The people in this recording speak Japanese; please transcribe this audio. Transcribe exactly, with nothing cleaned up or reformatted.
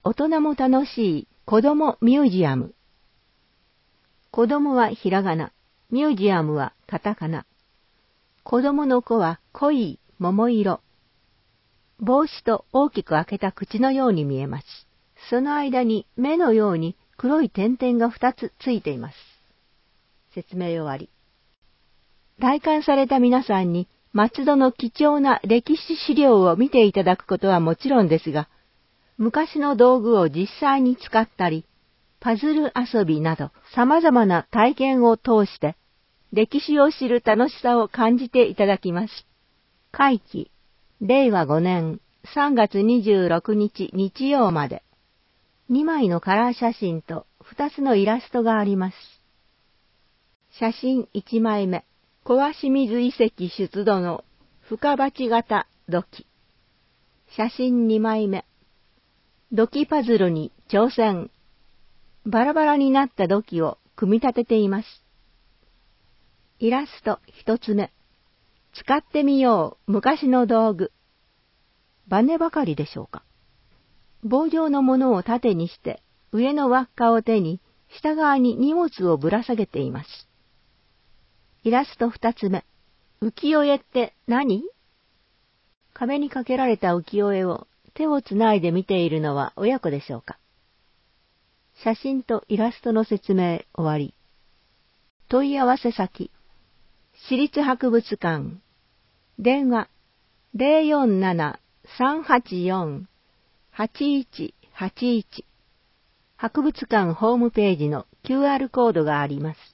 大人も楽しい子供ミュージアム。子供はひらがな、ミュージアムはカタカナ。子供の子は濃い桃色。帽子と大きく開けた口のように見えます。その間に目のように黒い点々が二つついています。説明終わり。来館された皆さんに松戸の貴重な歴史資料を見ていただくことはもちろんですが、昔の道具を実際に使ったり、パズル遊びなど様々な体験を通して、歴史を知る楽しさを感じていただきます。会期、れいわごねんさんがつにじゅうろくにち日曜まで、にまいのカラー写真とふたつのイラストがあります。写真いちまいめ、小鷲水遺跡出土の深鉢型土器。写真にまいめ、土器パズルに挑戦。バラバラになった土器を組み立てています。イラストひとつめ。使ってみよう昔の道具。バネばかりでしょうか。棒状のものを縦にして上の輪っかを手に下側に荷物をぶら下げています。イラストふたつめ。浮世絵って何？壁にかけられた浮世絵を手をつないで見ているのは親子でしょうか。写真とイラストの説明終わり。問い合わせ先。市立博物館。電話 ゼロよんなな さんはちよん はちいちはちいち。博物館ホームページの キューアール コードがあります。